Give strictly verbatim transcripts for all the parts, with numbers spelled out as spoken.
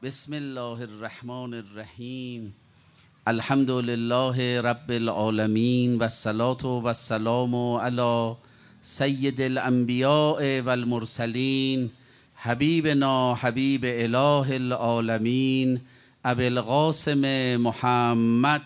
بسم الله الرحمن الرحیم. الحمد لله رب العالمین و الصلاة و السلام علی سید الانبیاء و المرسلین حبیبنا حبیب اله العالمین ابی القاسم محمد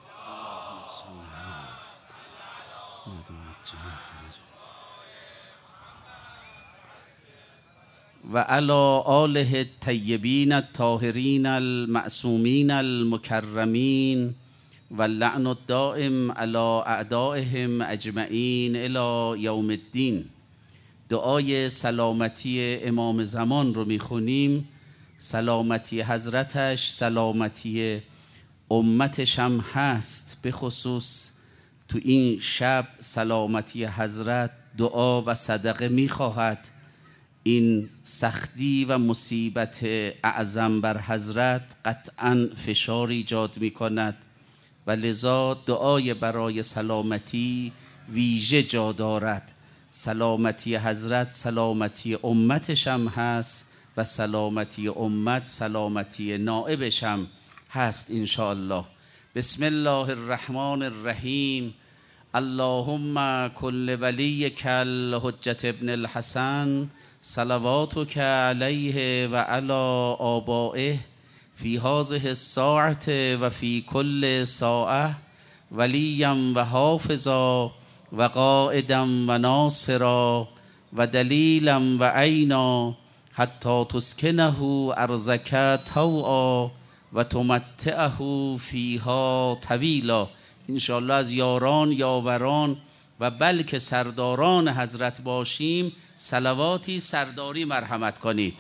و علی آله الطیبین الطاهرین المعصومین المکرمین و اللعن الدائم علی اعدائهم اجمعین الی یوم الدین. دعای سلامتی امام زمان رو میخونیم. سلامتی حضرتش سلامتی امتش هم هست، به خصوص تو این شب سلامتی حضرت دعا و صدقه میخواهد. این سختی و مصیبت اعظم بر حضرت قطعا فشار ایجاد می کند و لذا دعای برای سلامتی ویژه جا دارد. سلامتی حضرت سلامتی امتش هم هست و سلامتی امت سلامتی نائبش هم هست انشاءالله. بسم الله الرحمن الرحیم. اللهم کل ولیک الحجة ابن الحسن صلواتک علیه و علی آبائه فی هذه الساعة و فی کل ساعة ولیا و حافظا و قائدا و ناصرا و دلیلا و عینا حتی تسکنه ارضک طوعا و تمتعه فیها طویلا. انشاءالله از یاران یاوران و بلکه سرداران حضرت باشیم. صلواتی سرداری مرحمت کنید.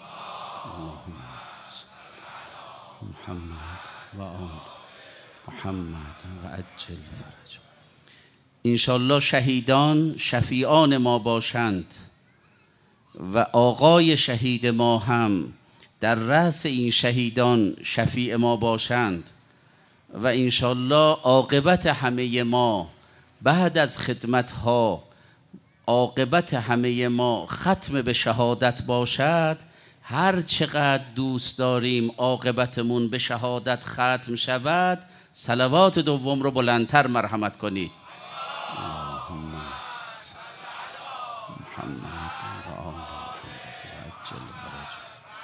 محمد و آل محمد و عجل فرج. انشاءالله شهیدان شفیعان ما باشند و آقای شهید ما هم در رأس این شهیدان شفیع ما باشند و انشاءالله عاقبت همه ما بعد از خدمتها عاقبت همه ما ختم به شهادت باشد. هر چقدر دوست داریم عاقبتمون به شهادت ختم شود. صلوات دوم رو بلندتر مرحمت کنید. اللهم صل علی محمد و آل محمد و عجل فرج.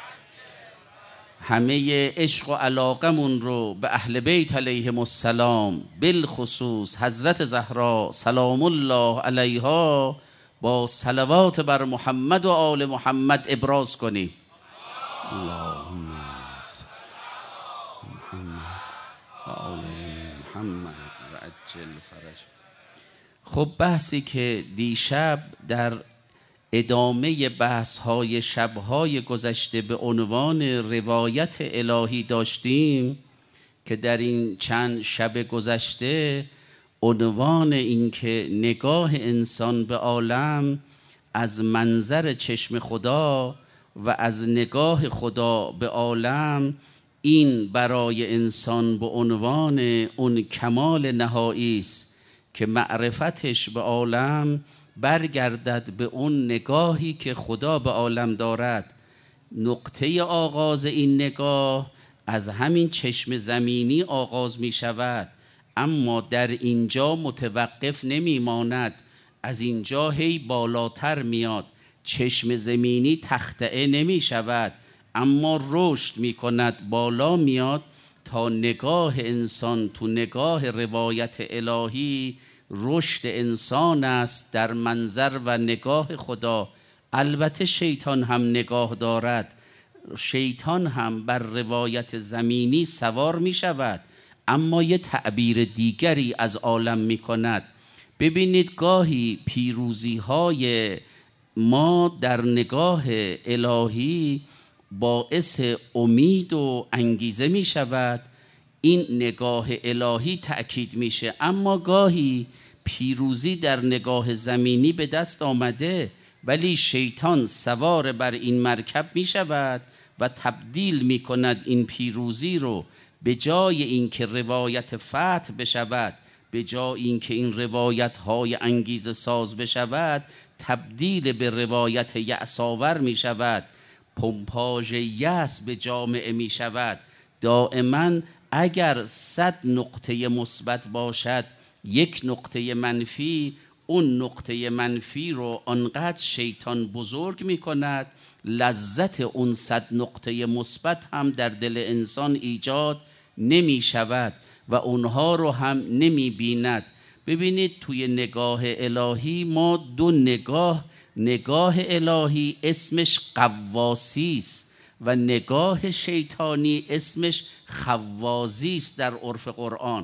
همه عشق و علاقمون رو به اهل بیت علیهم السلام، بالخصوص حضرت زهرا سلام الله علیها، با صلوات بر محمد و آل محمد ابراز کنیم. اللهم صل علی محمد و آل محمد و عجل فرج. خب بحثی که دیشب در ادامه بحث های شبهای گذشته به عنوان روایت الهی داشتیم که در این چند شب گذشته عنوان این که نگاه انسان به عالم از منظر چشم خدا و از نگاه خدا به عالم، این برای انسان به عنوان اون کمال نهایی است که معرفتش به عالم برگردد به اون نگاهی که خدا به عالم دارد. نقطه آغاز این نگاه از همین چشم زمینی آغاز می شود، اما در اینجا متوقف نمی ماند، از اینجا هی بالاتر میاد. چشم زمینی تخطئه نمی شود اما رشد می کند، بالا میاد تا نگاه انسان تو نگاه روایت الهی رشد انسان است در منظر و نگاه خدا. البته شیطان هم نگاه دارد، شیطان هم بر روایت زمینی سوار می شود اما یه تعبیر دیگری از عالم می کند. ببینید گاهی پیروزی های ما در نگاه الهی باعث امید و انگیزه می شود، این نگاه الهی تأکید میشه، اما گاهی پیروزی در نگاه زمینی به دست آمده ولی شیطان سوار بر این مرکب می شود و تبدیل می کند این پیروزی رو، به جای اینکه روایت فتح بشود، به جای اینکه این روایت های انگیزه ساز بشود، تبدیل به روایت یأس‌آور می شود. پمپاژ یأس به جامعه می شود. دائما اگر صد نقطه مثبت باشد یک نقطه منفی، اون نقطه منفی رو آنقدر شیطان بزرگ می کند لذت اون صد نقطه مثبت هم در دل انسان ایجاد نمی شود و اونها رو هم نمی بیند. ببینید توی نگاه الهی ما دو نگاه، نگاه الهی اسمش قواسی است و نگاه شیطانی اسمش خوازی است در عرف قرآن.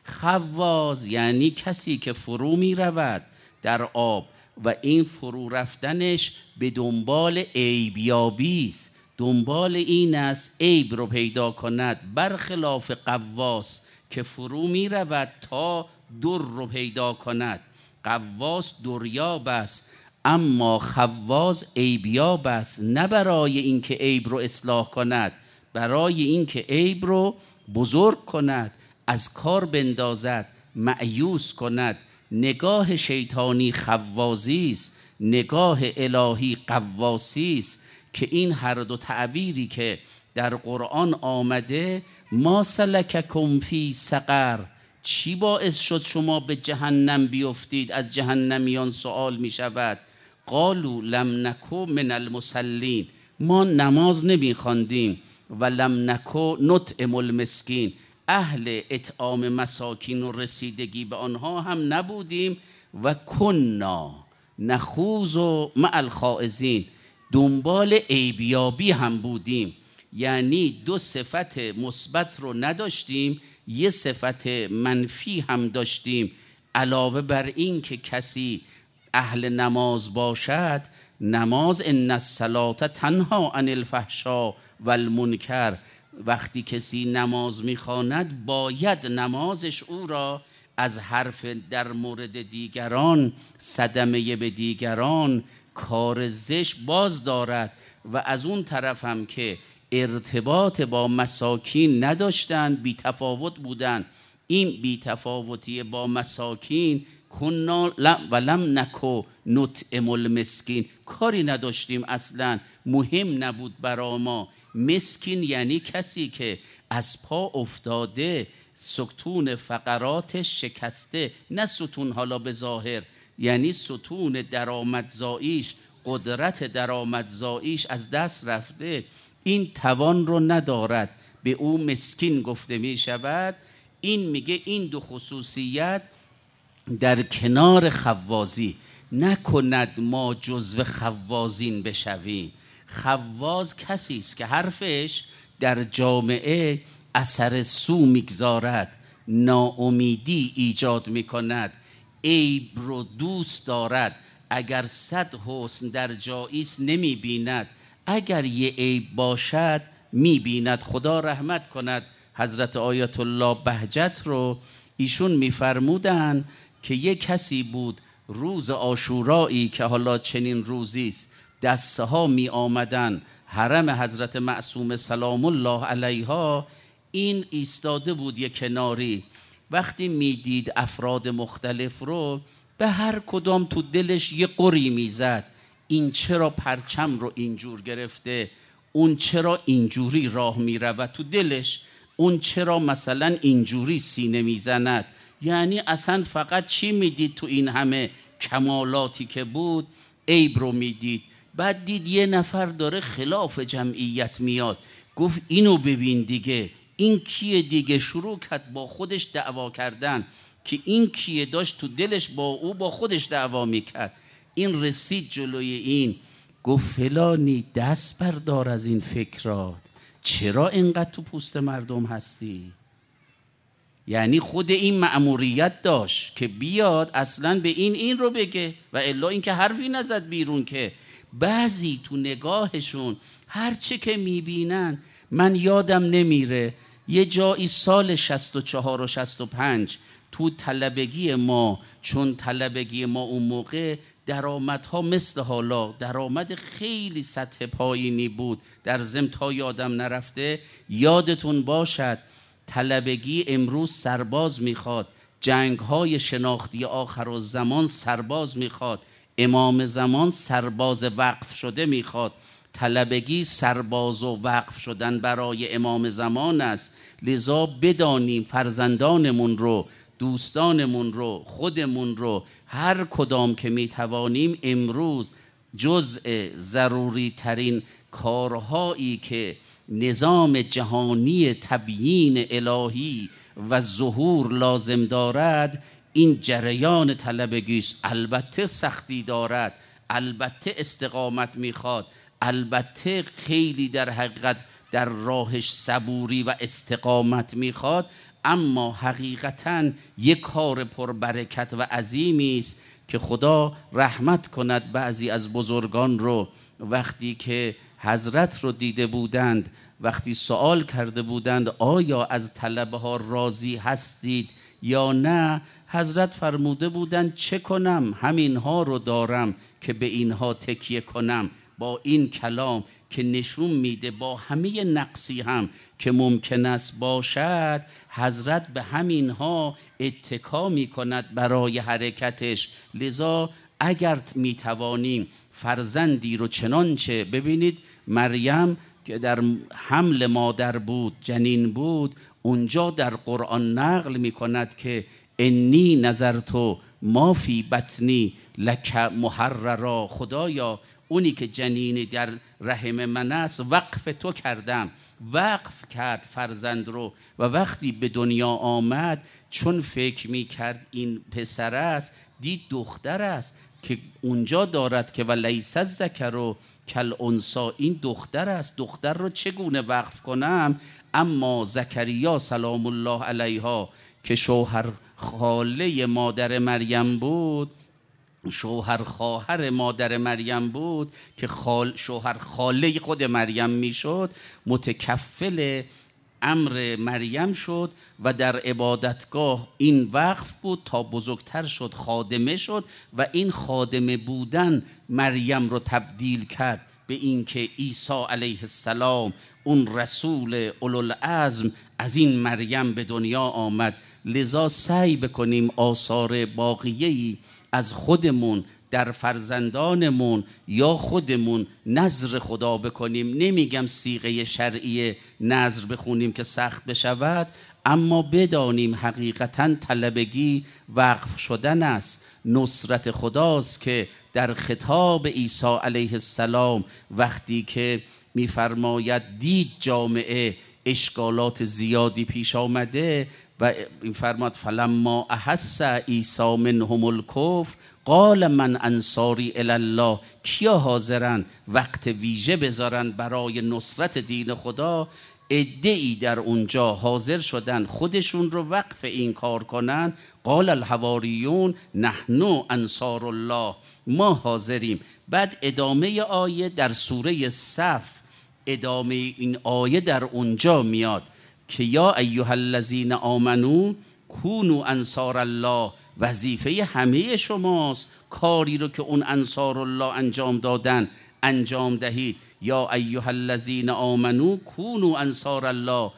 خواز یعنی کسی که فرو می رود در آب و این فرو رفتنش به دنبال عیبیابی است، دنبال این است عیب رو پیدا کند، برخلاف قواس که فرو می رود تا در رو پیدا کند. قواس دریاب است اما خواز عیبیاب است، نه برای اینکه عیب رو اصلاح کند، برای اینکه عیب رو بزرگ کند، از کار بندازد، مأیوس کند. نگاه شیطانی خوازی است، نگاه الهی قواسی است که این هر دو تعبیری که در قرآن آمده، ما سلککم فی سقر، چی باعث شد شما به جهنم بیفتید؟ از جهنمیان سوال می شود. قالوا لم نکو من المصلین، ما نماز نمی خواندیم، و لم نکو نطعم المسکین، اهل اطعام مساکین و رسیدگی به آنها هم نبودیم، و کنا نخوض مع الخائضین، دنبال عیبیابی هم بودیم. یعنی دو صفت مثبت رو نداشتیم، یه صفت منفی هم داشتیم. علاوه بر این که کسی اهل نماز باشد، نماز ان الصلاة تنها عن الفحشاء والمنکر، وقتی کسی نماز میخواند باید نمازش او را از حرف در مورد دیگران، صدمه به دیگران، کار زشت باز دارد. و از اون طرف هم که ارتباط با مساکین نداشتن، بی تفاوت بودن. این بی تفاوتی با مساکین، کنا ولم نکو نطعم المسکین، کاری نداشتیم اصلا، مهم نبود برا ما. مسکین یعنی کسی که از پا افتاده، ستون فقراتش شکسته، نه ستون حالا به ظاهر، یعنی ستون درآمدزاییش، قدرت درآمدزاییش از دست رفته، این توان رو ندارد، به او مسکین گفته می شود. این میگه این دو خصوصیت در کنار خوازی نکند ما جزو خوازین بشویم. خواز کسی است که حرفش در جامعه اثر سو میگذارد، ناامیدی ایجاد میکند، عیب رو دوست دارد. اگر صد حسن در جایی است نمیبیند، اگر یه عیب باشد میبیند. خدا رحمت کند حضرت آیت الله بهجت رو، ایشون میفرمودن که یه کسی بود روز عاشورایی که حالا چنین روزی است، دسته ها می آمدن حرم حضرت معصومه سلام الله علیها، این ایستاده بود یه کناری. وقتی میدید افراد مختلف رو، به هر کدام تو دلش یه قری میزد، این چرا پرچم رو اینجور گرفته، اون چرا اینجوری راه میرود تو دلش، اون چرا مثلا اینجوری سینه میزند. یعنی اصلا فقط چی میدید تو این همه کمالاتی که بود؟ عیب رو میدید. بعد دید یه نفر داره خلاف جمعیت میاد، گفت اینو ببین دیگه، این کیه دیگه؟ شروع کرد با خودش دعوا کردن که این کیه، داشت تو دلش با او با خودش دعوا میکرد. این رسید جلوی این، گفت فلانی دست بردار از این فکرات، چرا اینقدر تو پوست مردم هستی؟ یعنی خود این مأموریت داشت که بیاد اصلا به این این رو بگه، و الا این که حرفی نزد بیرون. که بعضی تو نگاهشون هرچه که میبینن، من یادم نمیره یه جایی سال شصت و چهار و شصت و پنج تو طلبگی ما، چون طلبگی ما اون موقع درآمدها مثل حالا درآمد خیلی سطح پایینی بود، در ضمن تا یادم نرفته، یادتون باشد طلبگی امروز سرباز میخواد، جنگ‌های شناختی آخرالزمان سرباز میخواد، امام زمان سرباز وقف شده میخواد. طلبگی سرباز و وقف شدن برای امام زمان است. لذا بدانیم فرزندانمون رو، دوستانمون رو، خودمون رو، هر کدام که میتوانیم امروز جزء ضروری ترین کارهایی که نظام جهانی تبیین الهی و ظهور لازم دارد این جریان طلبگی است. البته سختی دارد، البته استقامت میخواد، البته خیلی در حقیقت در راهش صبوری و استقامت میخواد، اما حقیقتاً یک کار پربرکت و عظیمی است که خدا رحمت کند بعضی از بزرگان رو وقتی که حضرت رو دیده بودند، وقتی سوال کرده بودند آیا از طلبه ها راضی هستید یا نه، حضرت فرموده بودند چه کنم، همینها رو دارم که به اینها تکیه کنم. با این کلام که نشون میده با همه نقصی هم که ممکن است باشد، حضرت به همینها اتکا میکند برای حرکتش. لذا اگر میتوانیم فرزندی رو چنانچه ببینید مریم که در حمل مادر بود، جنین بود، اونجا در قرآن نقل میکند که انی نظرت ما فی بطنی لک محررا، خدایا اونی که جنینی در رحم من است وقف تو کردم. وقف کرد فرزند رو و وقتی به دنیا آمد چون فکر می کرد این پسر است دید دختر است که اونجا دارد که ولیس الذکر کالانثی، این دختر است، دختر رو چگونه وقف کنم؟ اما زکریا سلام الله علیها که شوهر خاله مادر مریم بود، شوهر خواهر مادر مریم بود که خال شوهر خاله خود مریم میشد، متکفل امر مریم شد و در عبادتگاه این وقف بود تا بزرگتر شد خادمه شد و این خادمه بودن مریم رو تبدیل کرد به اینکه عیسی علیه السلام اون رسول اولوالعزم از این مریم به دنیا آمد. لذا سعی بکنیم آثار باقیه‌ای از خودمون در فرزندانمون یا خودمون نذر خدا بکنیم. نمیگم صیغه شرعی نذر بخونیم که سخت بشود، اما بدانیم حقیقتاً طلبگی وقف شدن است. نصرت خداست که در خطاب عیسی علیه السلام وقتی که میفرماید دید جامعه اشکالات زیادی پیش آمده و این فرماد فلما احس عیسی منهم الکفر قال من انصاری الی الله، کیا حاضرن وقت ویژه بذارن برای نصرت دین خدا؟ عده‌ای در اونجا حاضر شدن خودشون رو وقف این کار کنن. قال الحواریون نحن انصار الله، ما حاضریم. بعد ادامه آیه در سوره صف، ادامه این آیه در اونجا میاد که یا ایها الذین آمنو کونوا انصار الله، وظیفه همه شماست کاری رو که اون انصار الله انجام دادن انجام دهید. یا ایها الذین آمنو کونوا انصار الله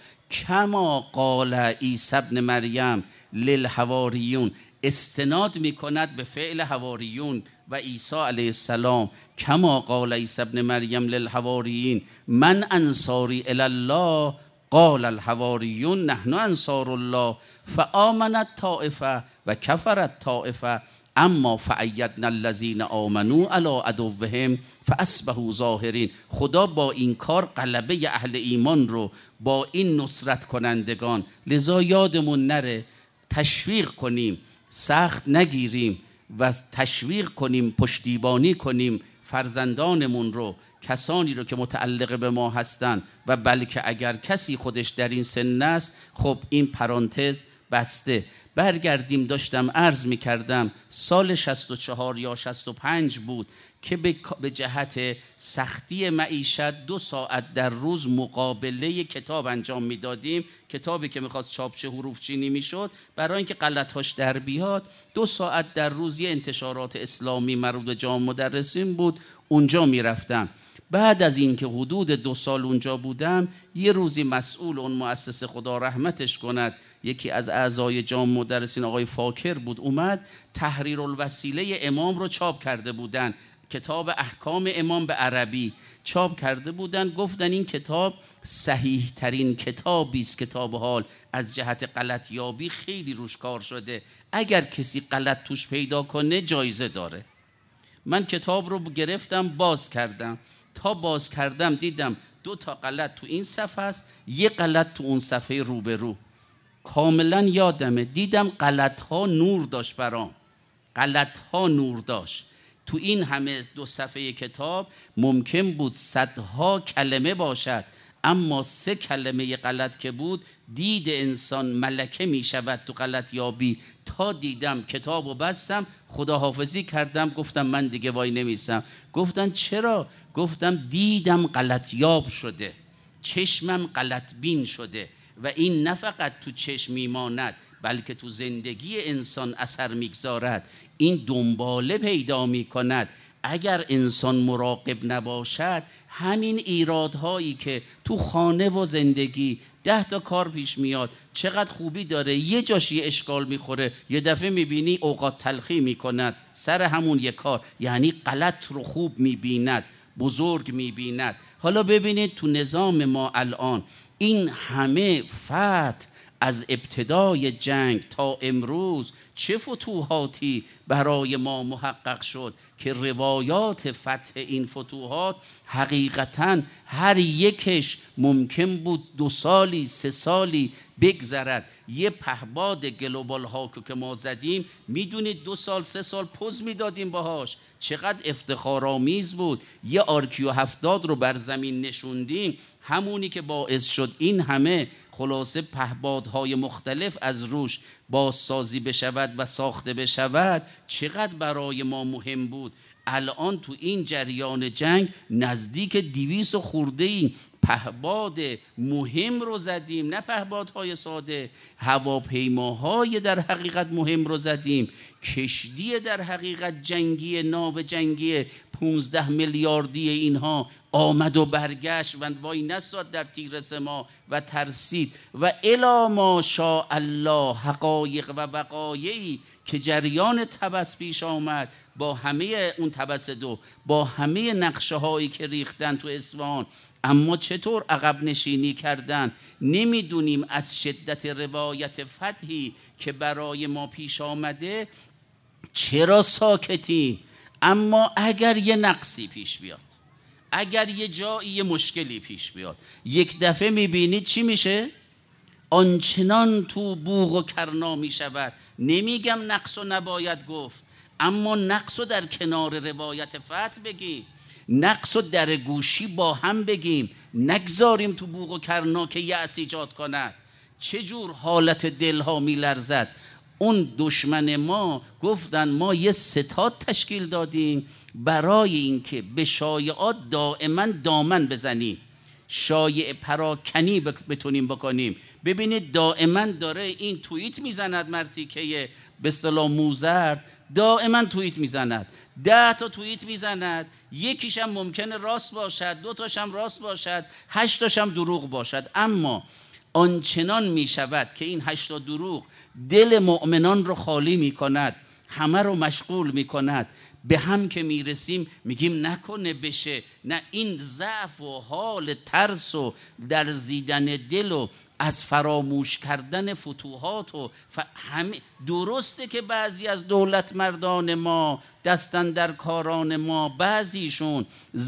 کما قال عیسی ابن مریم للحواریون، استناد میکند به فعل حواریون و عیسی علیه السلام. کما قال عیسی ابن مریم للحواریین من انصاری الی الله قال الحواریون نحن انصار الله فآمنت طائفه و کفرت طائفه اما فأیدنا الذین آمنوا علی عدوهم فاصبحوا ظاهرین. خدا با این کار غلبه اهل ایمان رو با این نصرت کنندگان. لذا یادمون نره تشویق کنیم، سخت نگیریم و تشویق کنیم، پشتیبانی کنیم فرزندانمون رو، کسانی رو که متعلق به ما هستند. و بلکه اگر کسی خودش در این سن است، خب این پرانتز بسته. برگردیم، داشتم عرض می کردم سال شصت و چهار یا شصت و پنج بود که به جهت سختی معیشت دو ساعت در روز مقابله کتاب انجام می دادیم. کتابی که میخواست چاپچه حروف چینی می شد، برای اینکه غلطهاش در بیاد دو ساعت در روز یه انتشارات اسلامی مربوط به جامعه مدرسین بود، اونجا می رفتم. بعد از این که حدود دو سال اونجا بودم، یه روزی مسئول اون مؤسسه خدا رحمتش کند، یکی از اعضای جامعه مدرسین آقای فاکر بود، اومد تحریر الوسیله امام رو چاپ کرده بودن کتاب احکام امام به عربی چاپ کرده بودن، گفتن این کتاب صحیح ترین کتابی است کتاب حال، از جهت غلط یابی خیلی روش کار شده، اگر کسی غلط توش پیدا کنه جایزه داره. من کتاب رو گرفتم باز کردم، تا باز کردم دیدم دو تا غلط تو این صفحه است، یه غلط تو اون صفحه روبرو. کاملا یادمه، دیدم غلط ها نور داشت برام، غلط ها نور داشت. تو این همه دو صفحه کتاب ممکن بود صدها کلمه باشد، اما سه کلمه غلط که بود، دید انسان ملکه می شود تو غلط یابی. تا دیدم کتابو بستم، خداحافظی کردم، گفتم من دیگه وای نمیسم. گفتن چرا؟ گفتم دیدم غلط یاب شده، چشمم غلط بین شده و این نه فقط تو چشم میماند بلکه تو زندگی انسان اثر میگذارد، این دنباله پیدا میکند. اگر انسان مراقب نباشد، همین ایرادهایی که تو خانه و زندگی ده تا کار پیش میاد، چقدر خوبی داره، یه جاش یه اشکال میخوره، یه دفعه میبینی اوقات تلخی میکند سر همون یه کار، یعنی غلط رو خوب میبیند، بزرگ میبیند. حالا ببینید تو نظام ما الان این همه فتح از ابتدای جنگ تا امروز چه فتوحاتی برای ما محقق شد که روایات فتح این فتوحات حقیقتاً هر یکش ممکن بود دو سالی سه سالی بگذرد. یه پهباد گلوبال هاکو که ما زدیم، میدونید دو سال سه سال پوز میدادیم باهاش، چقدر افتخارآمیز بود. یه آرکیو هفتاد رو بر زمین نشوندیم، همونی که باعث شد این همه خلاصه پهبادهای مختلف از روش بازسازی بشود و ساخته بشود، چقدر برای ما مهم بود. الان تو این جریان جنگ نزدیک دویست خورده این پهباد مهم رو زدیم، نه پهبادهای ساده، هواپیماهای در حقیقت مهم رو زدیم، کشتی در حقیقت جنگی، ناو جنگی پونزده میلیاردی اینها آمد و برگشت و وای نستاد در تیرس ما و ترسید و الی ما شاء الله حقایق و وقایعی که جریان طبس پیش آمد، با همه اون طبس دو، با همه نقشه هایی که ریختن تو اصفهان، اما چطور عقب نشینی کردن نمیدونیم. از شدت روایت فتحی که برای ما پیش آمده چرا ساکتیم؟ اما اگر یه نقصی پیش بیاد، اگر یه جایی یه مشکلی پیش بیاد، یک دفعه میبینید چی میشه؟ آنچنان تو بوق و کرنا میشود. نمیگم نقص و نباید گفت، اما نقص و در کنار روایت فتح بگیم، نقص و در گوشی با هم بگیم، نگذاریم تو بوق و کرنا که یأس ایجاد کند. چجور حالت دلها میلرزد. اون دشمن ما گفتن ما یه ستاد تشکیل دادیم برای اینکه به شایعات دائما دامن بزنیم، شایعه پراکنی بتونیم بکنیم. ببینید دائما داره این توییت میزند مرتی که به اصطلاح موزرد، دائما توییت میزند، ده تا توییت میزند، یکیش هم ممکنه راست باشد، دو تاش هم راست باشد، هشت تاش هم دروغ باشد، اما آنچنان می شود که این هشتا دروغ دل مؤمنان رو خالی می کند، همه رو مشغول می کند. به هم که می رسیم میگیم نکنه بشه، نه، این ضعف و حال ترس و درزیدن دل و از فراموش کردن فتوحات و ف... همه درسته که بعضی از دولت مردان ما دستن در کاران ما بعضیشون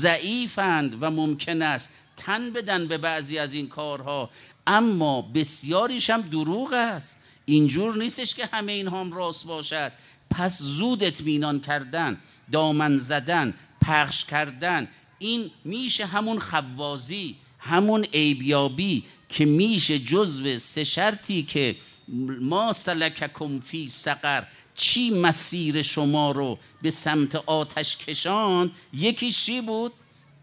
ضعیفند و ممکن است تن بدن به بعضی از این کارها، اما بسیاریش هم دروغ است. اینجور نیستش که همه این هم راست باشد. پس زود اطمینان کردن، دامن زدن، پخش کردن، این میشه همون خوازی، همون عیبیابی که میشه جزو سه شرطی که ما سلککم فی سقر، چی مسیر شما رو به سمت آتش کشاند. یکیش چی بود؟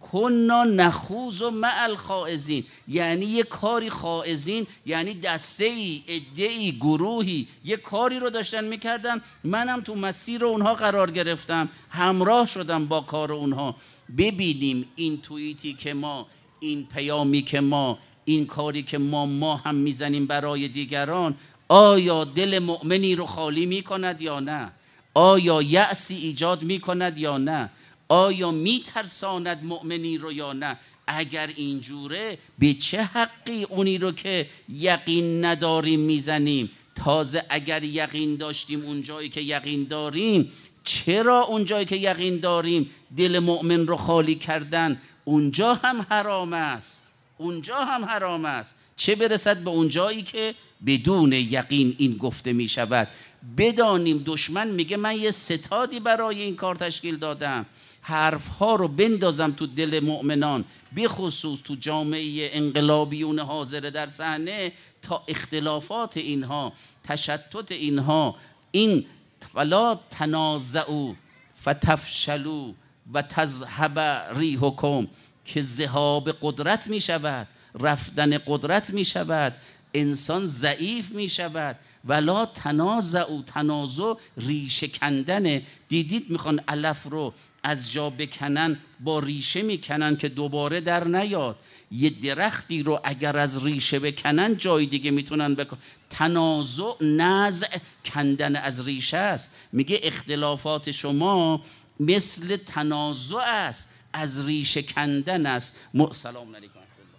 کنا نخوض مع الخائضین، یعنی یه کاری خائضین، یعنی دسته‌ای، عده‌ای، گروهی یه کاری رو داشتن میکردن، منم تو مسیر اونها قرار گرفتم، همراه شدم با کار اونها. ببینیم این توییتی که ما، این پیامی که ما، این کاری که ما ما هم میزنیم برای دیگران، آیا دل مؤمنی رو خالی میکند یا نه؟ آیا یأسی ایجاد میکند یا نه؟ آیا میترساند مؤمنی رو یا نه؟ اگر اینجوره به چه حقی اونی رو که یقین نداریم میزنیم؟ تازه اگر یقین داشتیم اونجایی که یقین داریم، چرا اونجایی که یقین داریم دل مؤمن رو خالی کردن؟ اونجا هم حرام است، اونجا هم حرام است، چه برسد به اونجایی که بدون یقین این گفته می شود. بدانیم دشمن میگه من یه ستادی برای این کار تشکیل دادم، حرفها رو بندازم تو دل مؤمنان، به خصوص تو جامعه انقلابیون حاضر در صحنه، تا اختلافات اینها، تشتت اینها، این ولا تنازعوا فتفشلوا و تذهب ریحکم، که ذهاب قدرت می شود، رفتن قدرت می شود، انسان ضعیف می شود. ولا تنازعوا، تنازع ریشه کندنه. دیدید میخوان علف رو از جا بکنن، با ریشه میکنن که دوباره در نیاد. یه درختی رو اگر از ریشه بکنن جای دیگه میتونن بکنن. تنازع نزع کندن از ریشه است. میگه اختلافات شما مثل تنازع است، از ریشه کندن است. م... سلام علیکم.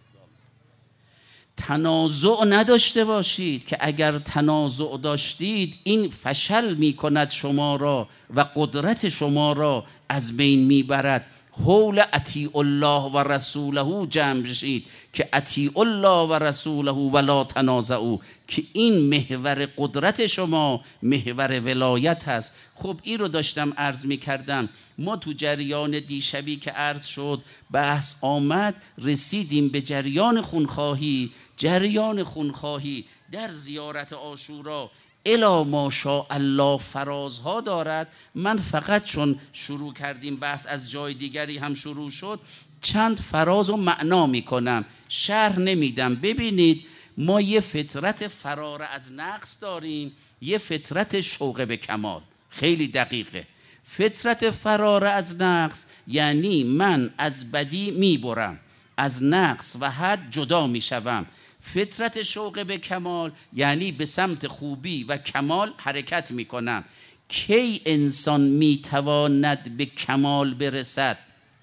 تنازع نداشته باشید، که اگر تنازع داشتید این فشل میکند شما را و قدرت شما را از بین میبرد. حول اطیع الله و رسوله جمع بشید، که اطیع الله و رسوله ولا تنازعوا، که این محور قدرت شما محور ولایت هست. خب این رو داشتم عرض می کردم. ما تو جریان دیشبی که عرض شد بحث آمد، رسیدیم به جریان خونخواهی. جریان خونخواهی در زیارت عاشورا الا ماشاء الله فرازها دارد. من فقط چون شروع کردیم بحث از جای دیگری هم شروع شد، چند فراز و معنا میکنم، شرح نمیدم. ببینید ما یه فطرت فرار از نقص داریم، یه فطرت شوق به کمال. خیلی دقیقه. فطرت فرار از نقص یعنی من از بدی میبرم، از نقص و حد جدا میشوم. فطرت شوق به کمال یعنی به سمت خوبی و کمال حرکت میکنم. کی انسان میتواند به کمال برسد؟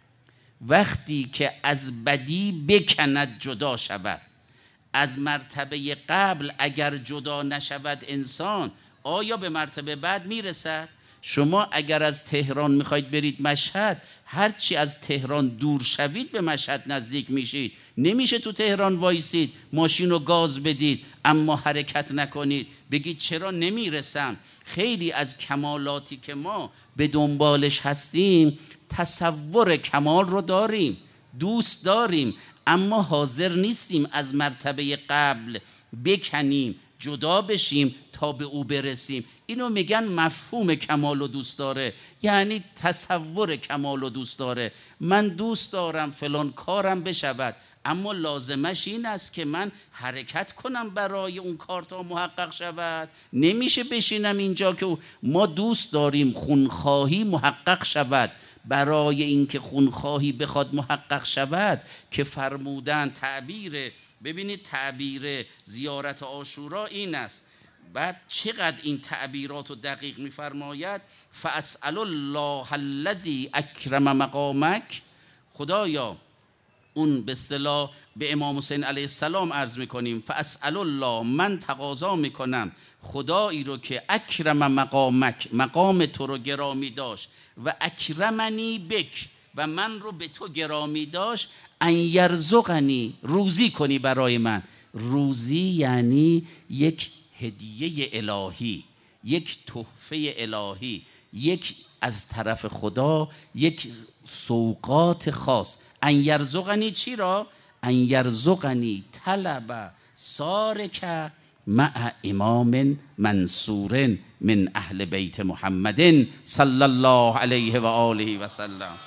وقتی که از بدی بکند جدا شود. از مرتبه قبل اگر جدا نشود انسان، آیا به مرتبه بعد میرسد؟ شما اگر از تهران میخواید برید مشهد، هرچی از تهران دور شوید به مشهد نزدیک میشید. نمیشه تو تهران وایسید ماشین رو گاز بدید اما حرکت نکنید، بگید چرا نمیرسم. خیلی از کمالاتی که ما به دنبالش هستیم تصور کمال رو داریم، دوست داریم، اما حاضر نیستیم از مرتبه قبل بکنیم، جدا بشیم تا به او برسیم. اینو میگن مفهوم کمال و دوست داره، یعنی تصور کمال و دوست داره. من دوست دارم فلان کارم بشود، اما لازمش این است که من حرکت کنم برای اون کار تا محقق شود. نمیشه بشینم اینجا که ما دوست داریم خونخواهی محقق شود. برای اینکه خونخواهی بخواد محقق شود که فرمودن تعبیر، ببینید تعبیر زیارت عاشورا این است. بعد چقدر این تعبیرات رو دقیق می‌فرماید. فاسأل الله الذی اکرم مقامک، خدایا، اون به اصطلاح به امام حسین علیه السلام عرض میکنیم، فاسأل الله، من تقاضا میکنم خدایی رو که اکرم مقامک، مقام تو رو گرامی داشت، و اکرمنی بک، و من رو به تو گرامی داشت، ان یرزقنی، روزی کنی برای من. روزی یعنی یک هدیه الهی، یک تحفه الهی، یک از طرف خدا، یک سوغات خاص. ان یرزقنی چی را؟ ان یرزقنی طلب سارک مع امام منصور من اهل بیت محمد صلی الله علیه و آله و سلم.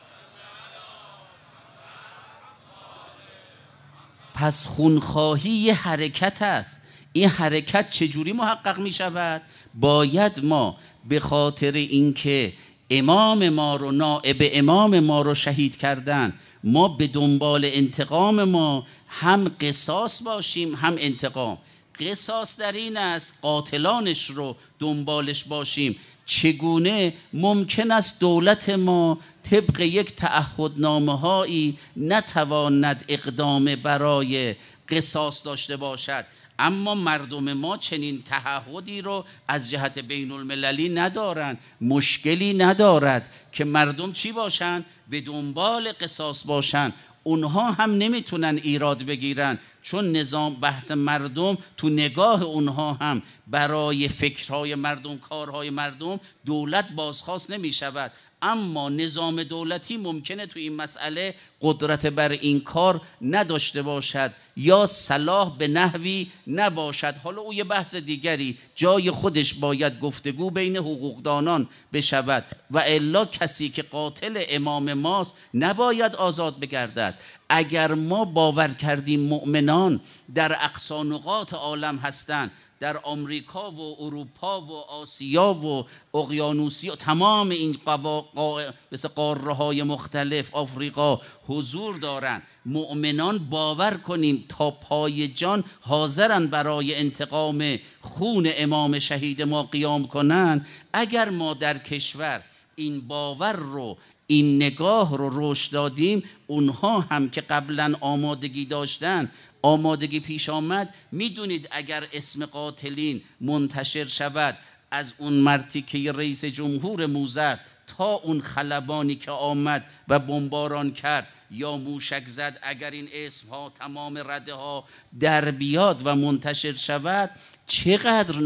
پس خونخواهی یه حرکت است. این حرکت چجوری محقق می شود؟ باید ما به خاطر اینکه امام ما رو، نائب امام ما رو شهید کردن، ما به دنبال انتقام ما هم قصاص باشیم هم انتقام. قصاص در این است قاتلانش رو دنبالش باشیم. چگونه ممکن است دولت ما طبق یک تعهدنامه هایی نتواند اقدام برای قصاص داشته باشد، اما مردم ما چنین تعهدی رو از جهت بین المللی ندارند. مشکلی ندارد که مردم چی باشن؟ به دنبال قصاص باشن. اونها هم نمیتونن ایراد بگیرن، چون نظام بحث مردم تو نگاه اونها هم برای فکرهای مردم، کارهای مردم دولت بازخواست نمیشود. اما نظام دولتی ممکنه تو این مسئله قدرت بر این کار نداشته باشد یا صلاح به نحوی نباشد. حالا او یه بحث دیگری، جای خودش باید گفتگو بین حقوقدانان بشود و الا کسی که قاتل امام ماست نباید آزاد بگردد. اگر ما باور کردیم مؤمنان در اقصا نقاط عالم هستند، در آمریکا و اروپا و آسیا و اقیانوسیا، تمام این مثل قاره های مختلف، آفریقا حضور دارند، مؤمنان باور کنیم تا پای جان حاضرن برای انتقام خون امام شهید ما قیام کنن. اگر ما در کشور این باور رو، این نگاه رو رشد دادیم، اونها هم که قبلا آمادگی داشتن، آمادگی پیش آمد. میدونید اگر اسم قاتلین منتشر شود، از اون مرتی که رئیس جمهور موزر تا اون خلبانی که آمد و بمباران کرد یا موشک زد، اگر این اسم ها تمام رده ها در بیاد و منتشر شود، چقدر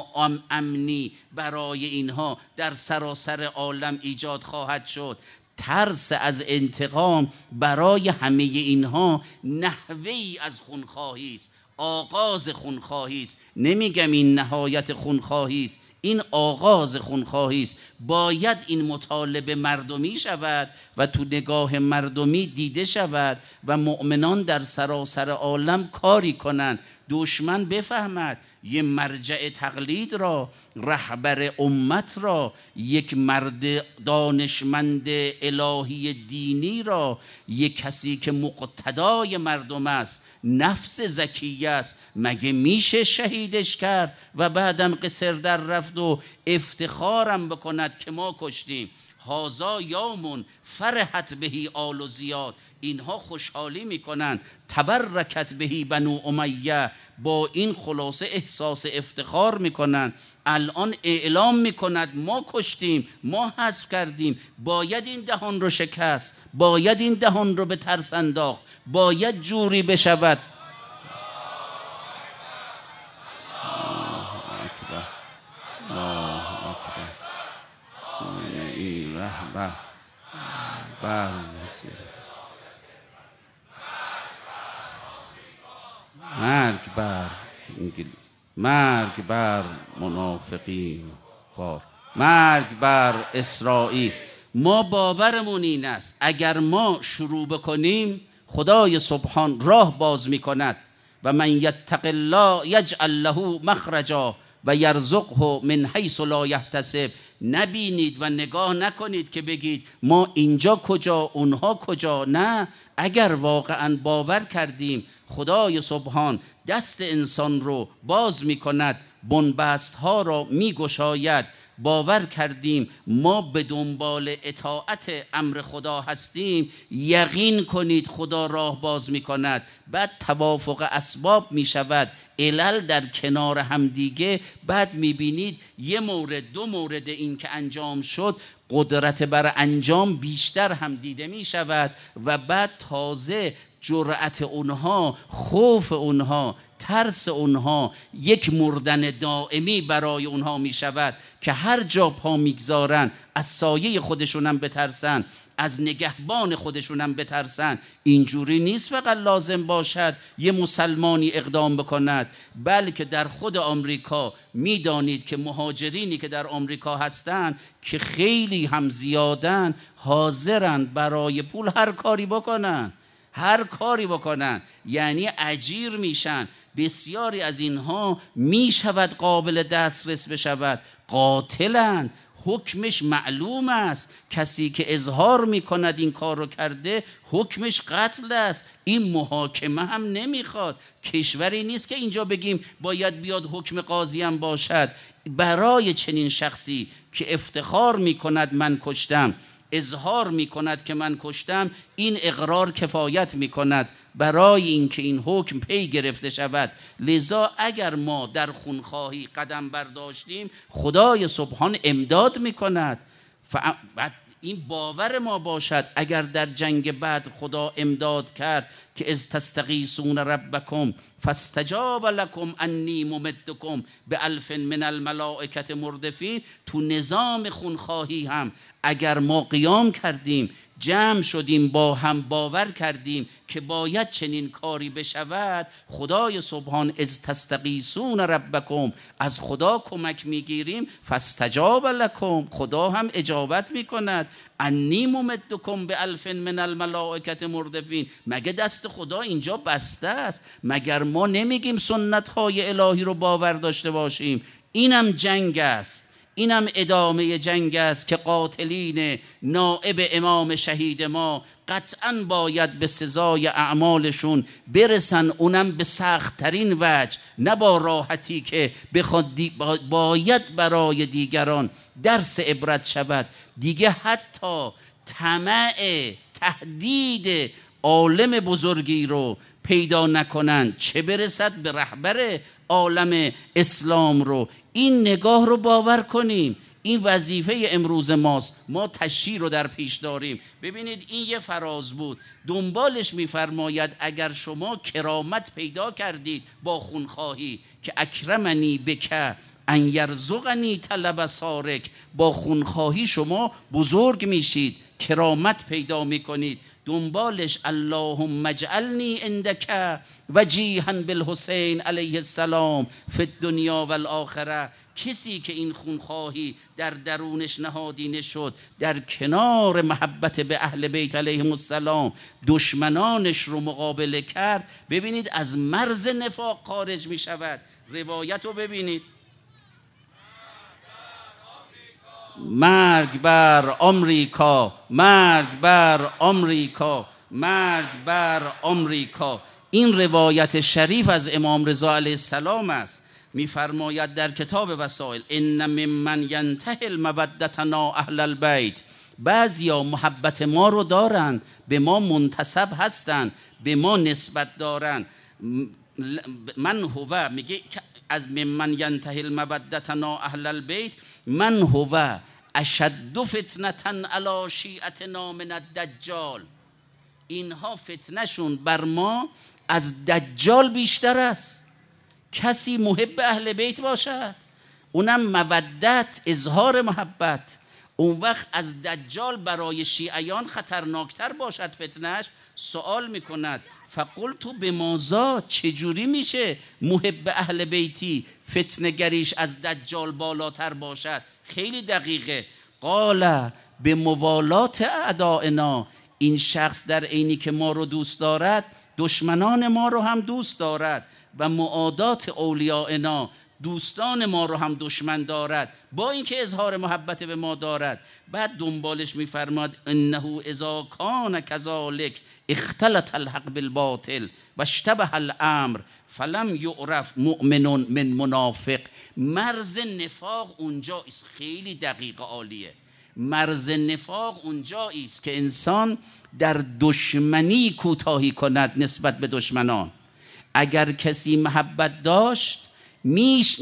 ناامنی برای اینها در سراسر عالم ایجاد خواهد شد. ترس از انتقام برای همه اینها نحوه‌ای از خونخواهی است، آغاز خونخواهی است. نمیگم این نهایت خونخواهی است، این آغاز خونخواهی است. باید این مطالبه مردمی شود و تو نگاه مردمی دیده شود و مؤمنان در سراسر عالم کاری کنند. دشمن بفهمد یه مرجع تقلید را، رهبر امت را، یک مرد دانشمند الهی دینی را، یک کسی که مقتدای مردم است، نفس زکیه است، مگه میشه شهیدش کرد و بعدم قصر در رفت و افتخارم بکند که ما کشتیم؟ هازا یومون فرحت بهی آل زیاد، اینها خوشحالی میکنن. تبرکت بهی بنو امیه، با این خلاصه احساس افتخار میکنن. الان اعلام میکند ما کشتیم، ما حذف کردیم. باید این دهان رو شکست، باید این دهان رو به ترس انداخت، باید جوری بشود. بله مرگ بر انگلیس، مرگ بر منافقین فار، مرگ بر اسرائیل. ما باورمون این است اگر ما شروع بکنیم خدای سبحان راه باز میکند. و من یتق الله یجعل له مخرجا و یرزقه من حیث لا یحتسب. نبینید و نگاه نکنید که بگید ما اینجا کجا اونها کجا. نه، اگر واقعا باور کردیم خدای سبحان دست انسان رو باز می کند، بنبست ها را می گشاید، باور کردیم ما به دنبال اطاعت امر خدا هستیم، یقین کنید خدا راه باز می کند. بعد توافق اسباب می شود، علل در کنار همدیگه. بعد می بینید یه مورد دو مورد این که انجام شد، قدرت بر انجام بیشتر هم دیده می شود و بعد تازه جرأت اونها، خوف اونها، ترس اونها یک مردن دائمی برای اونها می شود که هر جا پا میگذارن از سایه خودشونم بترسن، از نگهبان خودشونم بترسن. اینجوری نیست فقط لازم باشد یه مسلمانی اقدام بکند، بلکه در خود آمریکا میدانید که مهاجرینی که در آمریکا هستند که خیلی هم زیادن، حاضرن برای پول هر کاری بکنن، هر کاری بکنن، یعنی اجیر میشن. بسیاری از اینها میشود قابل دسترس بشود، قاتلن، حکمش معلوم است. کسی که اظهار میکند این کار رو کرده حکمش قتل است. این محاکمه هم نمیخواد. کشوری نیست که اینجا بگیم باید بیاد حکم قاضی هم باشد. برای چنین شخصی که افتخار میکند من کشتم، اظهار میکند که من کشتم، این اقرار کفایت میکند برای اینکه این حکم پی گرفته شود. لذا اگر ما در خونخواهی قدم برداشتیم خدای سبحان امداد میکند. این باور ما باشد. اگر در جنگ بعد خدا امداد کرد که از تستغیثون ربکم فاستجاب لکم انی ممدکم بالف من الملائکه مردفین، تو نظام خونخواهی هم اگر ما قیام کردیم، جمع شدیم، با هم باور کردیم که باید چنین کاری بشود، خدای سبحان از تستغیثون ربکم، از خدا کمک میگیریم، فاستجاب لکم، خدا هم اجابت میکند. انی ممدکم بالف من الملائکه مردفین، مگه دست خدا اینجا بسته است؟ مگر ما نمیگیم سنت های الهی رو باور داشته باشیم؟ اینم جنگ است، اینم ادامه جنگ است که قاتلین نائب امام شهید ما قطعاً باید به سزای اعمالشون برسن، اونم به سخت ترین وجه، نه با راحتی که بخواد. باید برای دیگران درس عبرت شود. دیگه حتی طمع تهدید عالم بزرگی رو پیدا نکنند، چه برسد به رهبر عالم اسلام رو. این نگاه رو باور کنیم. این وظیفه امروز ماست. ما تشریع رو در پیش داریم. ببینید این یه فراز بود. دنبالش میفرماید اگر شما کرامت پیدا کردید با خونخواهی که اکرمنی بک ان یرزقنی طلب سارک، با خونخواهی شما بزرگ میشید، کرامت پیدا میکنید. دنبالش اللهم اجعلنی عندک وجیها بالحسین علیه السلام فی الدنیا و الاخره. کسی که این خونخواهی در درونش نهادینه شد، در کنار محبت به اهل بیت علیهم السلام دشمنانش رو مقابله کرد، ببینید از مرز نفاق خارج می شود. روایت رو ببینید: مرگ بر آمریکا، مرگ بر آمریکا، مرگ بر آمریکا. این روایت شریف از امام رضا علیه السلام است. میفرماید در کتاب وسائل: ان ممن ینتهی المودتنا اهل البیت، بعضیا محبت ما رو دارن، به ما منتسب هستن، به ما نسبت دارن. من هو، میگه از ممن ینتهی المودتنا اهل البیت من هو اشد فتنة علی شیعتنا من الدجال. اینها فتنشون بر ما از دجال بیشتر است. کسی محب اهل بیت باشد، اونم مودت، اظهار محبت، اون وقت از دجال برای شیعیان خطرناکتر باشد فتنش. سوال میکند فقلت بماذا، چجوری میشه محب اهل بیتی فتنگریش از دجال بالاتر باشد؟ خیلی دقیقه. قال به موالات اعدائنا، این شخص در عینی که ما رو دوست دارد دشمنان ما رو هم دوست دارد، و معادات اولیائنا، دوستان ما رو هم دشمن دارد، با اینکه اظهار محبت به ما دارد. بعد دنبالش میفرماد انه اذا کان کذالک اختلط الحق بالباطل و اشتبه الامر فلم یعرف مؤمن من منافق. مرز نفاق اونجا است. خیلی دقیق عالیه. مرز نفاق اونجا است که انسان در دشمنی کوتاهی کند نسبت به دشمنان. اگر کسی محبت داشت میش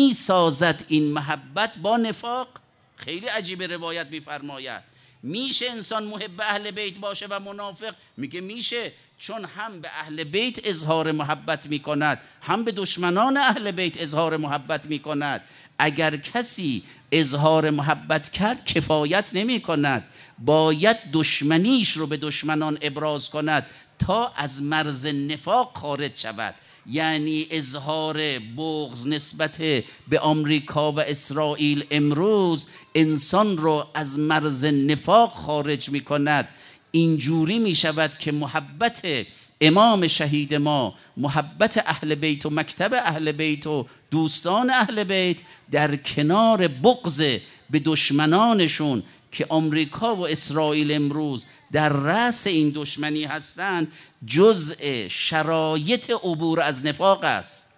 میسازد این محبت با نفاق. خیلی عجیب روایت میفرماید میشه انسان محب اهل بیت باشه و منافق؟ میگه میشه، چون هم به اهل بیت اظهار محبت میکند، هم به دشمنان اهل بیت اظهار محبت میکند. اگر کسی اظهار محبت کرد کفایت نمی کند، باید دشمنیش رو به دشمنان ابراز کند تا از مرز نفاق خارج شود. یعنی اظهار بغض نسبت به آمریکا و اسرائیل امروز انسان رو از مرز نفاق خارج می کند. اینجوری می شود که محبت امام شهید ما، محبت اهل بیت و مکتب اهل بیت و دوستان اهل بیت در کنار بغض به دشمنانشون که آمریکا و اسرائیل امروز در رأس این دشمنی هستند جزء شرایط عبور از نفاق است.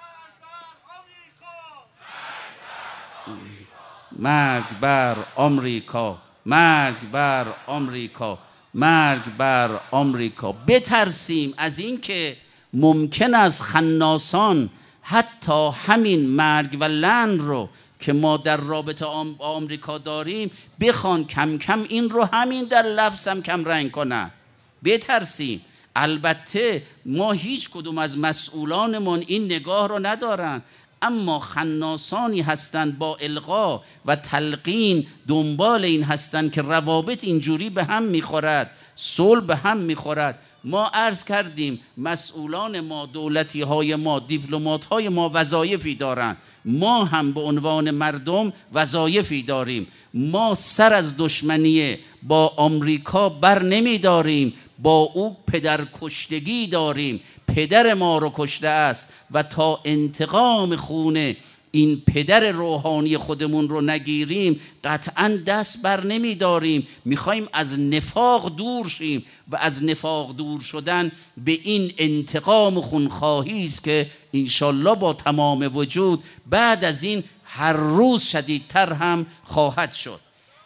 مرگ بر آمریکا، مرگ بر آمریکا، مرگ بر آمریکا. بترسیم از این که ممکن است خناسان حتی همین مرگ و لعن رو که ما در رابطه آم آمریکا داریم بخوان کم کم این رو همین در لفظ هم کم رنگ کنن. بترسیم. البته ما هیچ کدوم از مسئولانمون این نگاه رو ندارن، اما خناسانی هستند با القا و تلقین دنبال این هستند که روابط اینجوری به هم میخورد، صلح به هم میخورد. ما عرض کردیم مسئولان ما، دولتی های ما، دیپلمات های ما وظایفی دارند، ما هم به عنوان مردم وظایفی داریم. ما سر از دشمنی با آمریکا بر نمی داریم، با او پدر کشتگی داریم. پدر ما رو کشته است و تا انتقام خونه این پدر روحانی خودمون رو نگیریم قطعا دست بر نمی داریم. میخوایم از نفاق دور شیم و از نفاق دور شدن به این انتقام خونخواهی است که انشالله با تمام وجود بعد از این هر روز شدیدتر هم خواهد شد.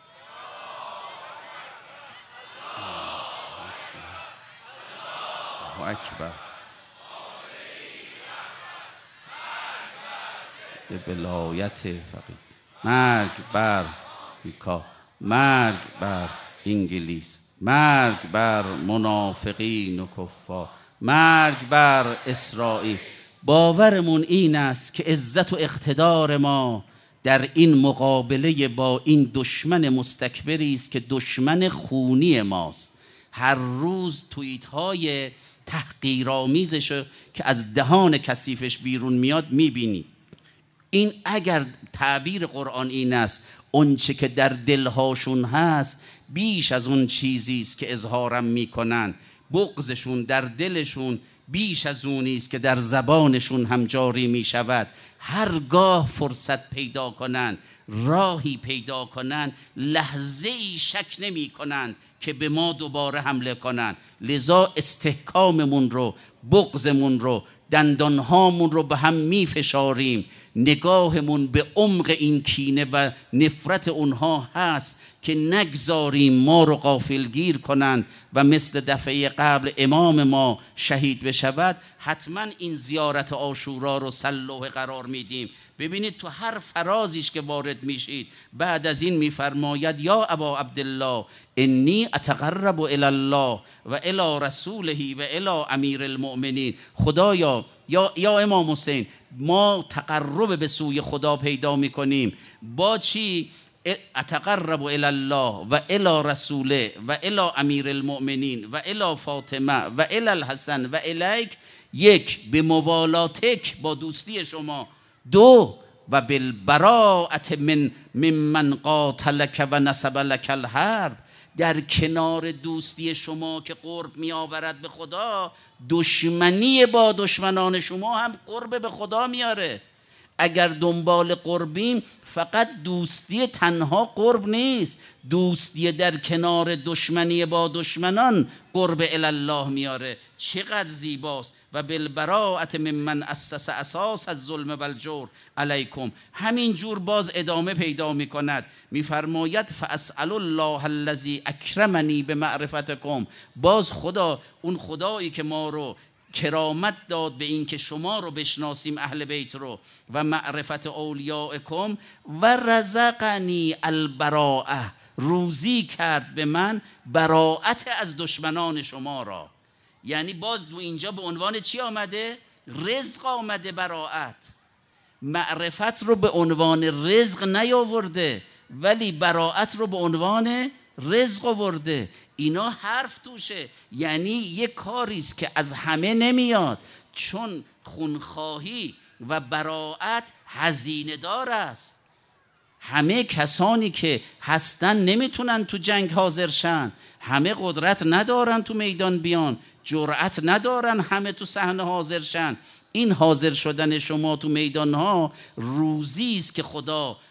الله اکبر. به ولایت فقیه. مرگ بر آمریکا، مرگ بر انگلیس، مرگ بر منافقین و کفار، مرگ بر اسرائیل. باورمون این است که عزت و اقتدار ما در این مقابله با این دشمن مستکبری است که دشمن خونی ماست. هر روز توییت های تحقیرآمیزش که از دهان کثیفش بیرون میاد میبینی. این اگر تعبیر قرآن این است اون چه که در دلهاشون هست بیش از اون چیزی است که اظهارم میکنن، بغضشون در دلشون بیش از اونی است که در زبانشون هم جاری میشود. هرگاه فرصت پیدا کنن، راهی پیدا کنن، لحظه ای شک نمی کنن که به ما دوباره حمله کنن. لذا استحکاممون رو، بغضمون رو، دندانهامون رو به هم می فشاریم. نگاهمون به عمق این کینه و نفرت اونها هست که نگذاریم ما رو غافلگیر کنن و مثل دفعه قبل امام ما شهید بشود. حتما این زیارت عاشورا رو سلوه قرار میدیم. ببینید تو هر فرازیش که وارد میشید بعد از این میفرماید یا ابا عبدالله انی اتقرب الی الله و الی رسوله و الی امیر المؤمنین. خدایا یا یا امام حسین، ما تقرب به سوی خدا پیدا میکنیم با چی؟ اتقرب الی الله و الی رسوله و الی امیر المؤمنین و الی فاطمه و الی الحسن و الیک. یک، به موالاتک، با دوستی شما. دو، و بالبراءة من ممن قاتلک و نصب لک الحرب. در کنار دوستی شما که قرب می آورد به خدا، دشمنی با دشمنان شما هم قرب به خدا میاره. اگر دنبال قربیم فقط دوستی تنها قرب نیست، دوستی در کنار دشمنی با دشمنان قرب الله میاره. چقدر زیباست. و بالبراءة ممن اسس اساس الظلم والجور علیکم. همین جور باز ادامه پیدا میکند، میفرماید فاسأل الله الذی اکرمنی بمعرفتکم. باز خدا، اون خدایی که ما رو کرامت داد به این که شما رو بشناسیم اهل بیت رو و معرفت اولیاءکم، و رزقنی البراءه، روزی کرد به من براءت از دشمنان شما را. یعنی باز دو اینجا به عنوان چی آمده؟ رزق آمده. براءت، معرفت رو به عنوان رزق نیاورده ولی براءت رو به عنوان رزق آورده. اینا حرف توشه. یعنی یک کاریست که از همه نمیاد، چون خونخواهی و براءت هزینه دار است. همه کسانی که هستن نمیتونن تو جنگ حاضر شن، همه قدرت ندارن تو میدان بیان، جرأت ندارن همه تو صحنه حاضر شن. این حاضر شدن شما تو میدان ها روزی است که خدا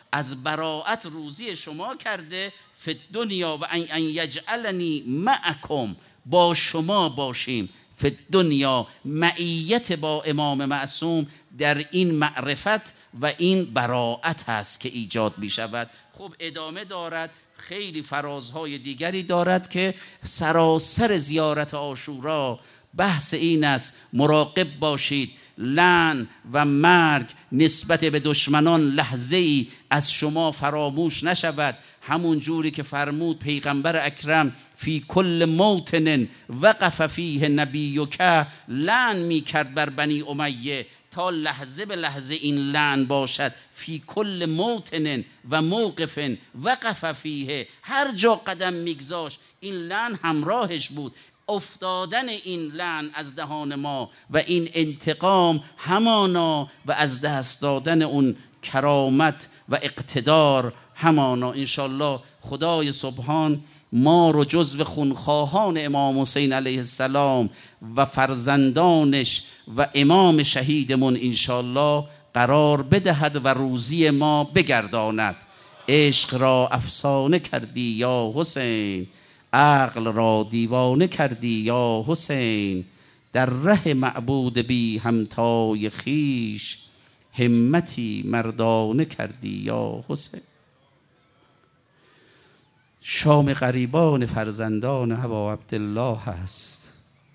از براءت روزی شما کرده، فی دنیا و ان یجعلنی معکم، با شما باشیم، فی دنیا، معیت با امام معصوم در این معرفت و این براءت هست که ایجاد می شود. خب ادامه دارد، خیلی فرازهای دیگری دارد که سراسر زیارت عاشورا بحث این است مراقب باشید لعن و مرگ نسبت به دشمنان لحظه ای از شما فراموش نشود. همون جوری که فرمود پیغمبر اکرم فی کل موطن وقف فیه نبیک، لعن می کرد بر بنی امیه تا لحظه به لحظه این لعن باشد. فی کل موطن و موقف وقف فیه، هر جا قدم میگذاشت این لعن همراهش بود. افتادن این لعن از دهان ما و این انتقام همانا و از دست دادن اون کرامت و اقتدار همانا. انشالله خدای سبحان ما رو جزو خونخواهان امام حسین علیه السلام و فرزندانش و امام شهیدمون انشالله قرار بدهد و روزی ما بگرداند. عشق را افسانه کردی یا حسین، عقل را دیوانه کردی یا حسین، در ره معبود بی همتای خیش، همتی مردانه کردی یا حسین. شام غریبان فرزندان ابا عبدالله هست.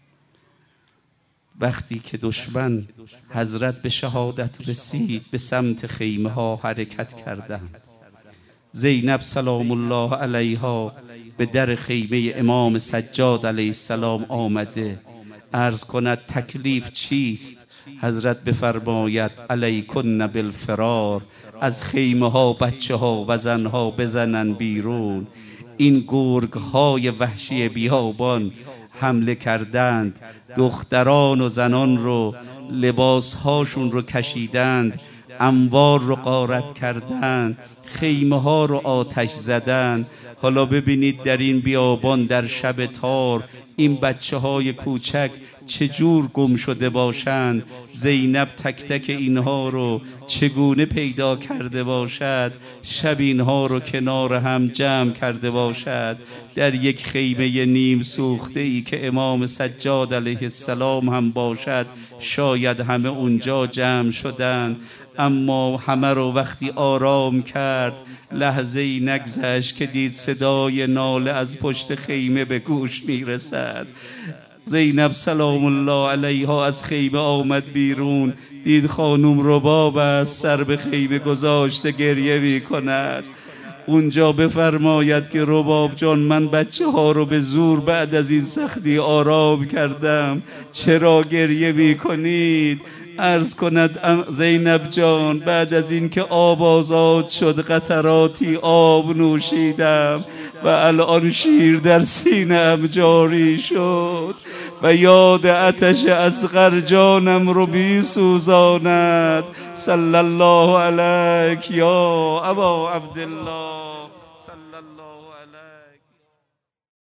وقتی که دشمن حضرت به شهادت رسید به سمت خیمه ها حرکت کردند. زینب سلام الله علیها به در خیمه امام سجاد علیه السلام آمده، عرض کند تکلیف چیست؟ حضرت بفرماید علیکن بالفرار، از خیمه ها بچه ها و زن ها بزنن بیرون. این گرگ های وحشی بیابان حمله کردند، دختران و زنان رو لباس هاشون رو کشیدند، اموار رو غارت کردند، خیمه ها رو آتش زدند. حالا ببینید در این بیابان در شب تار این بچه های کوچک چجور گم شده باشند. زینب تک تک اینها رو چگونه پیدا کرده باشد، شب اینها رو کنار هم جمع کرده باشد در یک خیمه نیم سوخته ای که امام سجاد علیه السلام هم باشد. شاید همه اونجا جمع شدن، اما همه رو وقتی آرام کرد لحظه ای نگذشت که دید صدای ناله از پشت خیمه به گوش میرسد. زینب سلام الله علیها از خیمه آمد بیرون، دید خانوم رباب است سر به خیمه گذاشته گریه می کند. اونجا بفرماید که رباب جان من بچه ها رو به زور بعد از این سختی آرام کردم، چرا گریه می کنید؟ عرض کند زینب جان بعد از این که آب آزاد شد قطراتی آب نوشیدم و الان شیر در سینه ام جاری شد و یاد آتش اصغر جانم رو بی سوزاند. صلی الله علیک یا ابا عبدالله، صلی الله علیک.